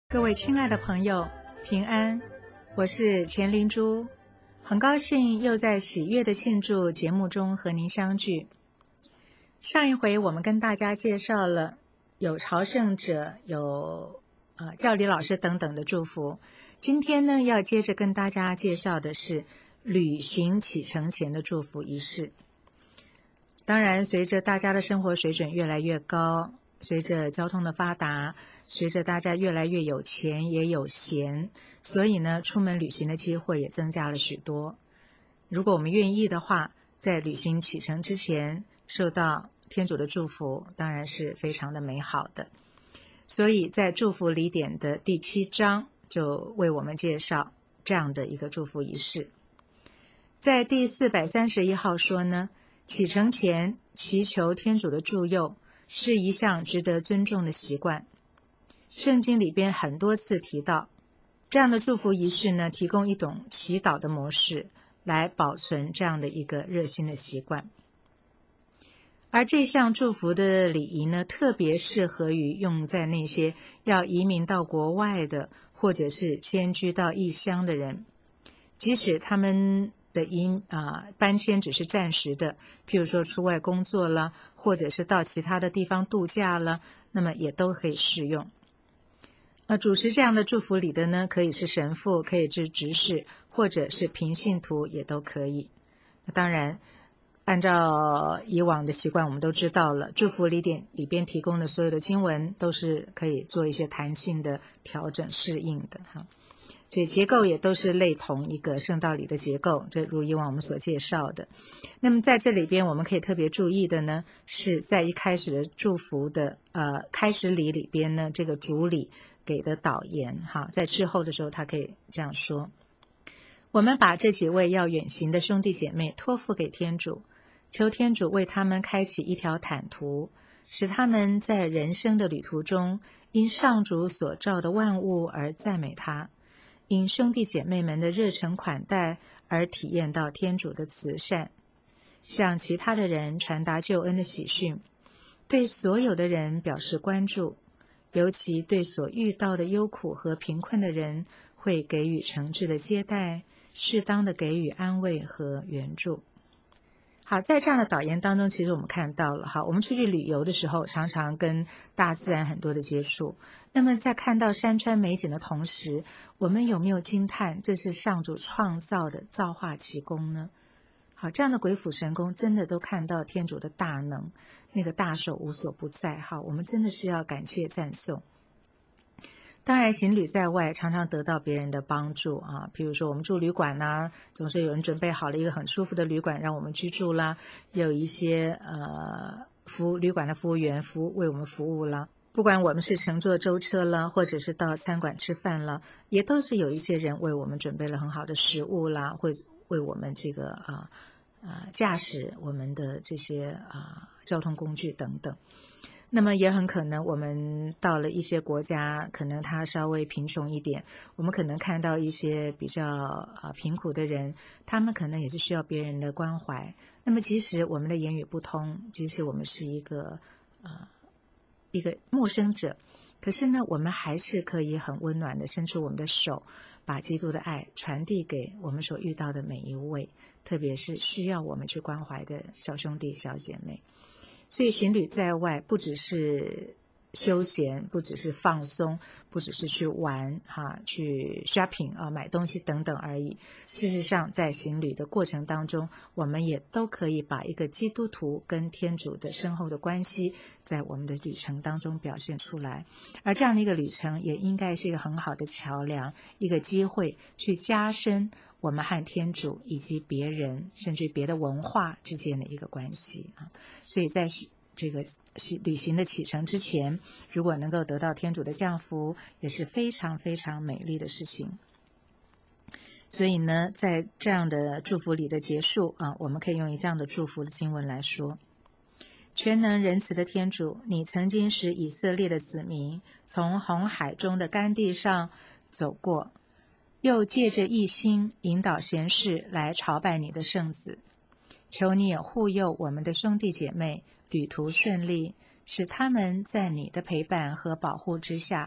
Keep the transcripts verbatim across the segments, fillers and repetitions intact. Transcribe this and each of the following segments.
各位亲爱的朋友，平安，我是钱灵珠，很高兴又在喜悦的庆祝节目中和您相聚。上一回我们跟大家介绍了有朝圣者，有呃教理老师等等的祝福。今天呢，要接着跟大家介绍的是旅行启程前的祝福仪式。当然，随着大家的生活水准越来越高，随着交通的发达，随着大家越来越有钱也有闲，所以呢，出门旅行的机会也增加了许多。如果我们愿意的话，在旅行启程之前受到天主的祝福，当然是非常的美好的。所以在祝福礼典的第七章就为我们介绍这样的一个祝福仪式。在第四百三十一号说呢，启程前祈求天主的助佑是一项值得尊重的习惯。圣经里边很多次提到，这样的祝福仪式呢，提供一种祈祷的模式，来保存这样的一个热心的习惯。而这项祝福的礼仪呢，特别适合于用在那些要移民到国外的，或者是迁居到异乡的人，即使他们的移啊搬迁只是暂时的，譬如说出外工作了，或者是到其他的地方度假了，那么也都可以适用。呃，主持这样的祝福礼的呢，可以是神父，可以是执事，或者是平信徒也都可以。当然，按照以往的习惯，我们都知道了，祝福礼典里边提供的所有的经文都是可以做一些弹性的调整适应的哈。所以结构也都是类同一个圣道礼的结构，这如以往我们所介绍的。那么在这里边我们可以特别注意的呢，是在一开始的祝福的呃开始礼里边呢，这个主礼给的导言哈，在之后的时候他可以这样说：我们把这几位要远行的兄弟姐妹托付给天主，求天主为他们开启一条坦途，使他们在人生的旅途中因上主所造的万物而赞美他，因兄弟姐妹们的热诚款待而体验到天主的慈善，向其他的人传达救恩的喜讯，对所有的人表示关注，尤其对所遇到的忧苦和贫困的人会给予诚挚的接待，适当的给予安慰和援助。好，在这样的导言当中，其实我们看到了哈，我们出去旅游的时候常常跟大自然很多的接触，那么在看到山川美景的同时，我们有没有惊叹这是上主创造的造化奇功呢？好，这样的鬼斧神工真的都看到天主的大能，那个大手无所不在哈，我们真的是要感谢赞颂。当然行旅在外常常得到别人的帮助啊，比如说我们住旅馆啊，总是有人准备好了一个很舒服的旅馆让我们居住啦，也有一些呃服务旅馆的服务员服务为我们服务啦，不管我们是乘坐舟车啦，或者是到餐馆吃饭啦，也都是有一些人为我们准备了很好的食物啦，会为我们这个啊啊驾驶我们的这些啊交通工具等等。那么也很可能我们到了一些国家，可能它稍微贫穷一点，我们可能看到一些比较啊贫苦的人，他们可能也是需要别人的关怀。那么即使我们的言语不通，即使我们是一个呃一个陌生者，可是呢，我们还是可以很温暖的伸出我们的手，把基督的爱传递给我们所遇到的每一位，特别是需要我们去关怀的小兄弟小姐妹。所以行旅在外不只是休闲，不只是放松，不只是去玩哈，去 shopping 啊买东西等等而已。事实上在行旅的过程当中，我们也都可以把一个基督徒跟天主的深厚的关系在我们的旅程当中表现出来，而这样的一个旅程也应该是一个很好的桥梁，一个机会去加深我们和天主以及别人甚至别的文化之间的一个关系啊。所以在这个旅行的启程之前，如果能够得到天主的降福，也是非常非常美丽的事情。所以呢，在这样的祝福礼的结束啊，我们可以用这样的祝福的经文来说：全能仁慈的天主，你曾经使以色列的子民从红海中的干地上走过，又借着一心引导贤士来朝拜你的圣子，求你也护佑我们的兄弟姐妹旅途顺利，使他们在你的陪伴和保护之下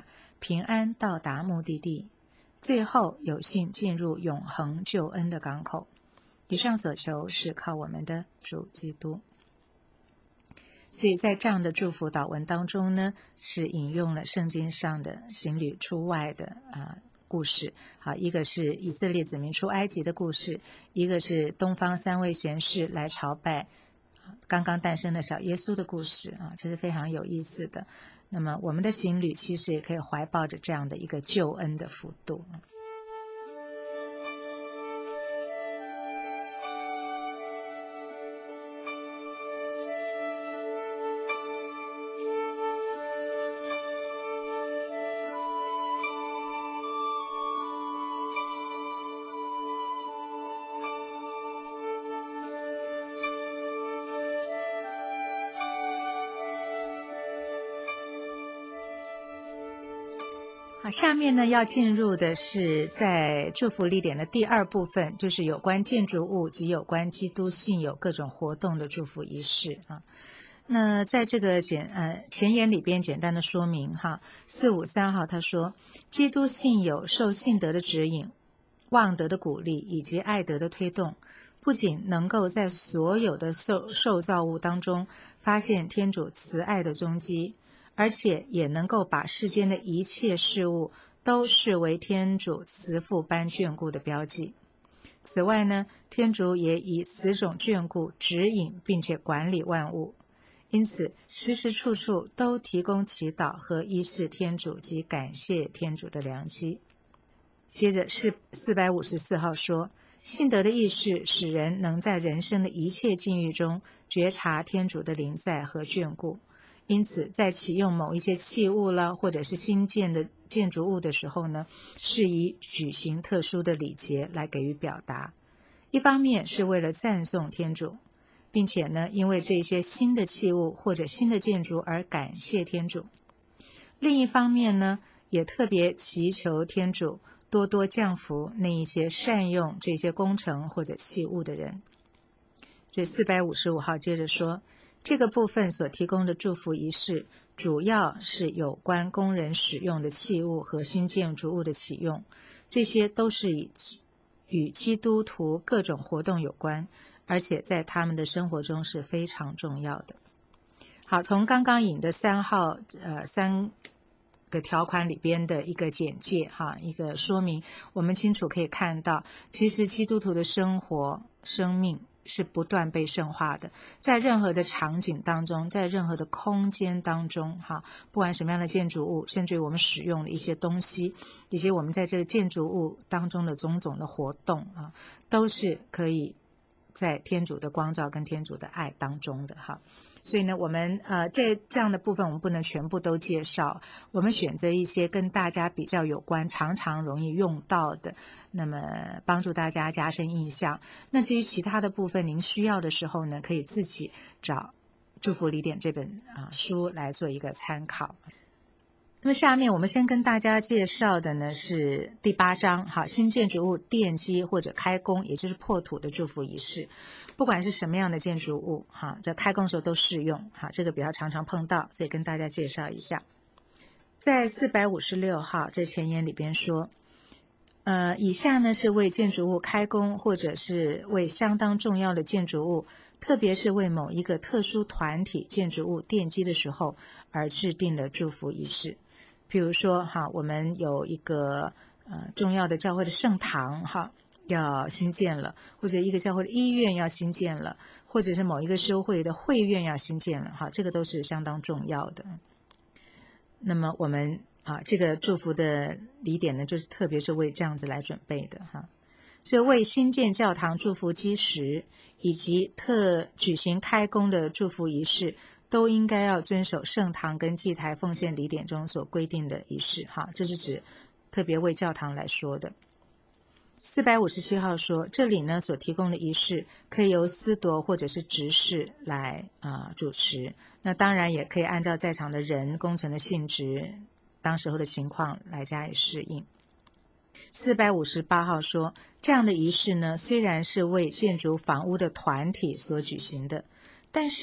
平安到达目的地，最后有幸进入永恒救恩的港口。以上所求是靠我们的主基督。所以在这样的祝福祷文当中呢，是引用了圣经上的行旅出外的啊、呃、故事。好，一个是以色列子民出埃及的故事，一个是东方三位贤士来朝拜刚刚诞生的小耶稣的故事啊，这是非常有意思的。那么我们的行旅其实也可以怀抱着这样的一个救恩的幅度。好，下面呢要进入的是在祝福礼典的第二部分，就是有关建筑物及有关基督信友各种活动的祝福仪式啊。那在这个简呃前言里边简单的说明哈，四五三号他说，基督信友受信德的指引、望德的鼓励以及爱德的推动，不仅能够在所有的受受造物当中发现天主慈爱的踪迹，而且也能够把世间的一切事物都视为天主慈父般眷顾的标记。此外呢，天主也以此种眷顾指引并且管理万物，因此时时处处都提供祈祷和依视天主及感谢天主的良机。接着是四百五十四号说，信德的意识使人能在人生的一切境遇中觉察天主的临在和眷顾，因此在启用某一些器物了或者是新建的建筑物的时候呢，是以举行特殊的礼节来给予表达。一方面是为了赞颂天主，并且呢因为这些新的器物或者新的建筑而感谢天主。另一方面呢，也特别祈求天主多多降福那一些善用这些工程或者器物的人。这四百五十五号接着说，这个部分所提供的祝福仪式主要是有关工人使用的器物和新建筑物的启用，这些都是以与基督徒各种活动有关，而且在他们的生活中是非常重要的。好，从刚刚引的三号呃三个条款里边的一个简介哈，一个说明，我们清楚可以看到，其实基督徒的生活生命是不断被圣化的，在任何的场景当中，在任何的空间当中哈，不管什么样的建筑物，甚至于我们使用的一些东西，以及我们在这个建筑物当中的种种的活动啊，都是可以在天主的光照跟天主的爱当中的哈。所以呢，我们呃这这样的部分我们不能全部都介绍，我们选择一些跟大家比较有关、常常容易用到的，那么帮助大家加深印象。那至于其他的部分，您需要的时候呢，可以自己找《祝福礼典》这本啊书来做一个参考。那么下面我们先跟大家介绍的呢是第八章，好，新建筑物奠基或者开工，也就是破土的祝福仪式。不管是什么样的建筑物哈，在开工时候都适用哈，这个比较常常碰到，所以跟大家介绍一下。在四百五十六号这前言里边说，呃，以下呢是为建筑物开工或者是为相当重要的建筑物，特别是为某一个特殊团体建筑物奠基的时候而制定的祝福仪式。比如说哈，我们有一个呃重要的教会的圣堂哈要新建了，或者一个教会的医院要新建了，或者是某一个修会的会院要新建了哈，这个都是相当重要的。那么我们啊这个祝福的礼典呢，就是特别是为这样子来准备的哈。所以为新建教堂祝福基石以及特举行开工的祝福仪式，都应该要遵守圣堂跟祭台奉献礼典中所规定的仪式哈，这是指特别为教堂来说的。四百五十七号说，这里呢所提供的仪式可以由司铎或者是执事来啊、呃、主持，那当然也可以按照在场的人、工程的性质、当时候的情况来加以适应。四百五十八号说，这样的仪式呢虽然是为建筑房屋的团体所举行的，但是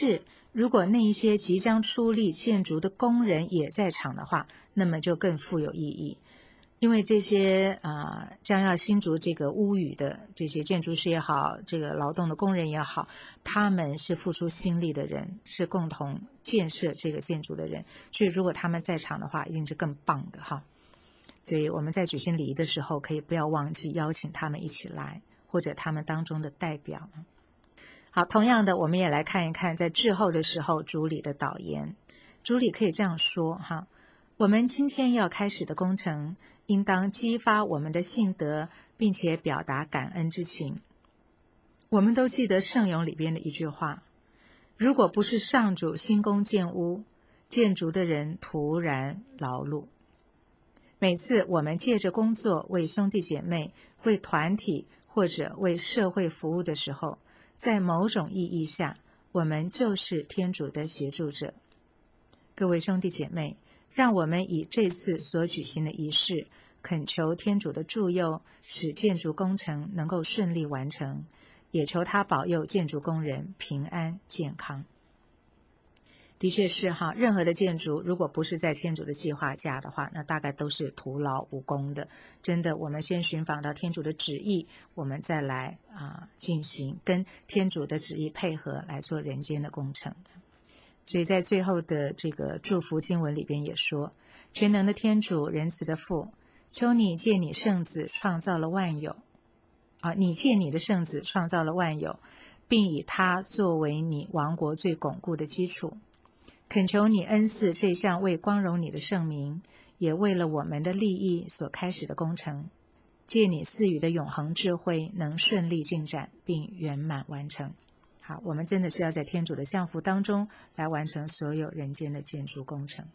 如果那一些即将出力建筑的工人也在场的话，那么就更富有意义。因为这些啊、呃、将要新筑这个屋宇的这些建筑师也好，这个劳动的工人也好，他们是付出心力的人，是共同建设这个建筑的人，所以如果他们在场的话，一定是更棒的哈。所以我们在举行礼仪的时候，可以不要忘记邀请他们一起来，或者他们当中的代表。好，同样的，我们也来看一看在至后的时候主礼的导言。主礼可以这样说哈：我们今天要开始的工程，应当激发我们的信德，并且表达感恩之情。我们都记得圣咏里边的一句话：如果不是上主兴工建屋，建筑的人徒然劳碌。每次我们借着工作为兄弟姐妹、为团体或者为社会服务的时候，在某种意义下，我们就是天主的协助者。各位兄弟姐妹，让我们以这次所举行的仪式，恳求天主的助佑，使建筑工程能够顺利完成，也求他保佑建筑工人平安健康。的确是哈，任何的建筑如果不是在天主的计划下的话，那大概都是徒劳无功的。真的，我们先寻访到天主的旨意，我们再来啊、呃、进行跟天主的旨意配合来做人间的工程。所以在最后的这个祝福经文里边也说：全能的天主，仁慈的父，求你借你圣子创造了万有啊，你借你的圣子创造了万有，并以他作为你王国最巩固的基础。恳求你恩赐这项为光荣你的圣名，也为了我们的利益所开始的工程，借你赐予的永恒智慧，能顺利进展并圆满完成。好，我们真的是要在天主的降福当中来完成所有人间的建筑工程。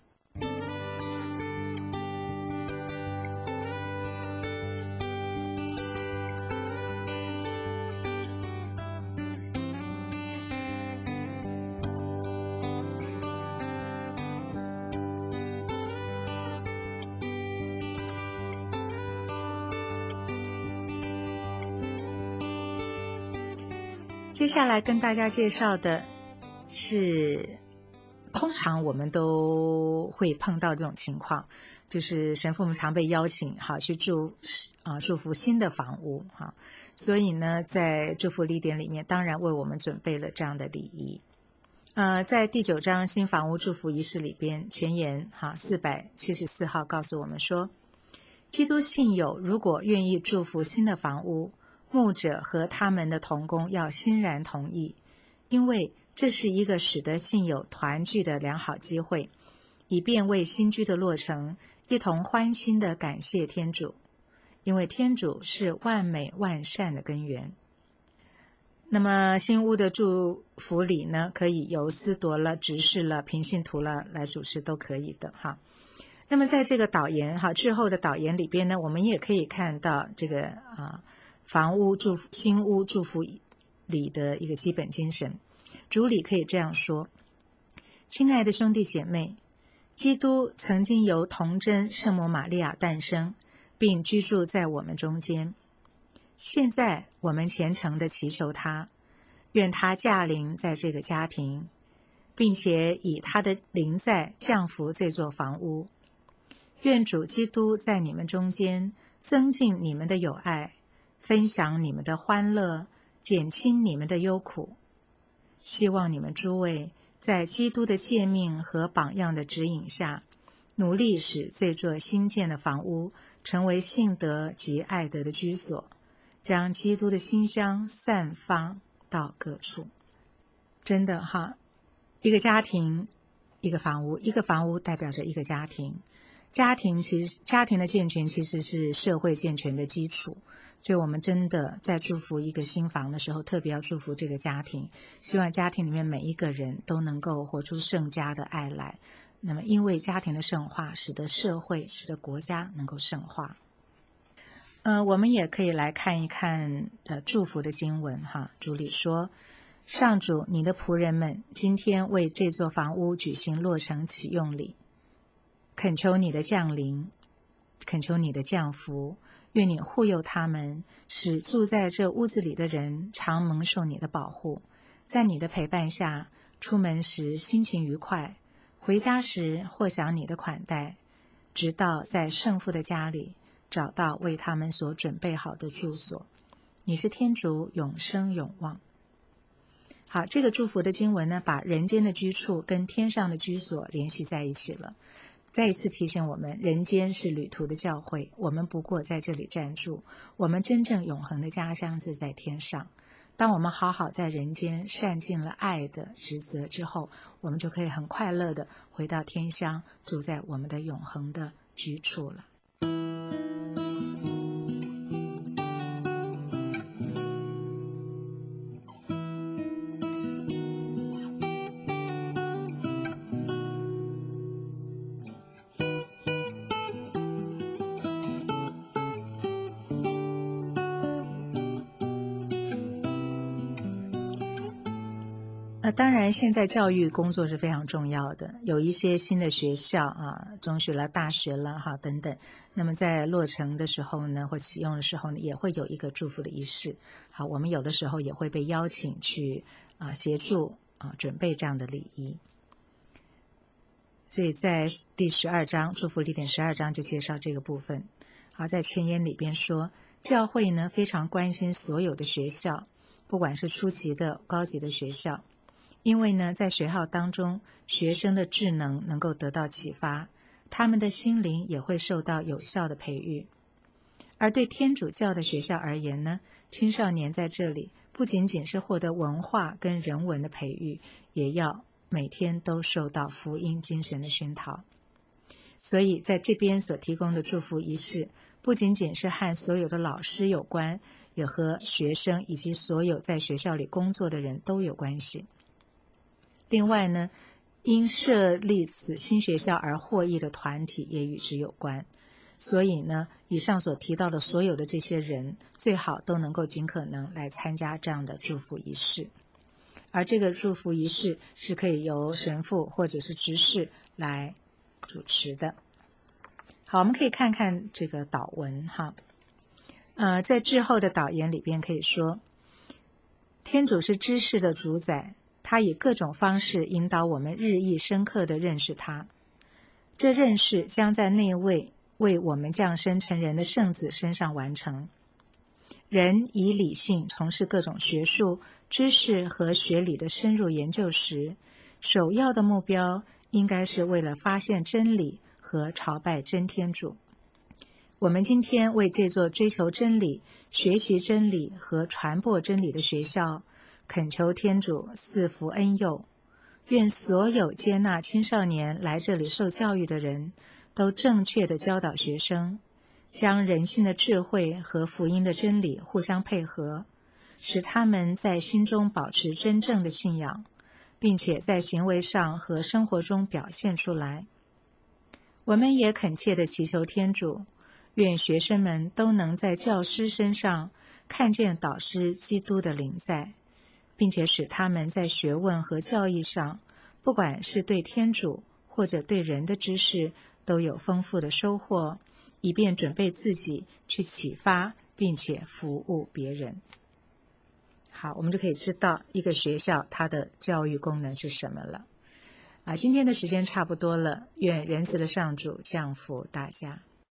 接下来跟大家介绍的是，通常我们都会碰到这种情况，就是神父们常被邀请哈去祝啊祝福新的房屋哈，所以呢，在祝福礼典里面，当然为我们准备了这样的礼仪。呃，在第九章新房屋祝福仪式里边，前言哈四百七十四号告诉我们说，基督信友如果愿意祝福新的房屋，牧者和他们的同工要欣然同意，因为这是一个使得信友团聚的良好机会，以便为新居的落成一同欢欣地感谢天主，因为天主是万美万善的根源。那么新屋的祝福礼呢，可以由司铎了、执事了、平信徒了来主持都可以的哈。那么在这个导言哈之后的导言里边呢，我们也可以看到这个啊房屋祝福新屋祝福礼的一个基本精神。主礼可以这样说：亲爱的兄弟姐妹，基督曾经由童贞圣母玛利亚诞生，并居住在我们中间。现在我们虔诚地祈求他，愿他驾临在这个家庭，并且以他的临在降福这座房屋。愿主基督在你们中间增进你们的友爱，分享你们的欢乐，减轻你们的忧苦。希望你们诸位在基督的诫命和榜样的指引下，努力使这座新建的房屋成为信德及爱德的居所，将基督的馨香散发到各处。真的哈，一个家庭，一个房屋，一个房屋代表着一个家庭。家庭其实家庭的健全其实是社会健全的基础，所以我们真的在祝福一个新房的时候，特别要祝福这个家庭，希望家庭里面每一个人都能够活出圣家的爱来。那么因为家庭的圣化，使得社会使得国家能够圣化。呃，我们也可以来看一看呃祝福的经文哈。主礼说，上主，你的仆人们今天为这座房屋举行落成启用礼，恳求你的降临，恳求你的降福，愿你护佑他们，使住在这屋子里的人常蒙受你的保护，在你的陪伴下， 出门时心情愉快，回家时或想你的款待，直到在圣父的家里找到为他们所准备好的住所。你是天主永生永望。好，这个祝福的经文呢，把人间的居处跟天上的居所联系在一起了。再一次提醒我们，人间是旅途的教会，我们不过在这里暂住，我们真正永恒的家乡是在天上。当我们好好在人间善尽了爱的职责之后，我们就可以很快乐的回到天乡，住在我们的永恒的居处了。呃，当然，现在教育工作是非常重要的，有一些新的学校啊，中学了、大学了哈等等。那么在落成的时候呢，或启用的时候呢，也会有一个祝福的仪式。好，我们有的时候也会被邀请去啊协助啊准备这样的礼仪。所以在第十二章祝福礼典十二章就介绍这个部分。好，在前言里边说，教会呢非常关心所有的学校，不管是初级的、高级的学校。因为呢，在学校当中，学生的智能能够得到启发，他们的心灵也会受到有效的培育。而对天主教的学校而言呢，青少年在这里不仅仅是获得文化跟人文的培育，也要每天都受到福音精神的熏陶。所以在这边所提供的祝福仪式，不仅仅是和所有的老师有关，也和学生以及所有在学校里工作的人都有关系。另外呢，因设立此新学校而获益的团体也与之有关。所以呢，以上所提到的所有的这些人，最好都能够尽可能来参加这样的祝福仪式。而这个祝福仪式是可以由神父或者是执事来主持的。好，我们可以看看这个祷文哈。呃，在之后的导言里边可以说，天主是知识的主宰，他以各种方式引导我们日益深刻地认识他。这认识将在那位为我们降生成人的圣子身上完成。人以理性从事各种学术、知识和学理的深入研究时，首要的目标应该是为了发现真理和朝拜真天主。我们今天为这座追求真理、学习真理和传播真理的学校，恳求天主赐福恩佑，愿所有接纳青少年来这里受教育的人都正确地教导学生，将人性的智慧和福音的真理互相配合，使他们在心中保持真正的信仰，并且在行为上和生活中表现出来。我们也恳切地祈求天主，愿学生们都能在教师身上看见导师基督的临在，并且使他们在学问和教义上，不管是对天主或者对人的知识，都有丰富的收获，以便准备自己去启发并且服务别人。好，我们就可以知道一个学校它的教育功能是什么了。啊，今天的时间差不多了，愿仁慈的上主降福大家。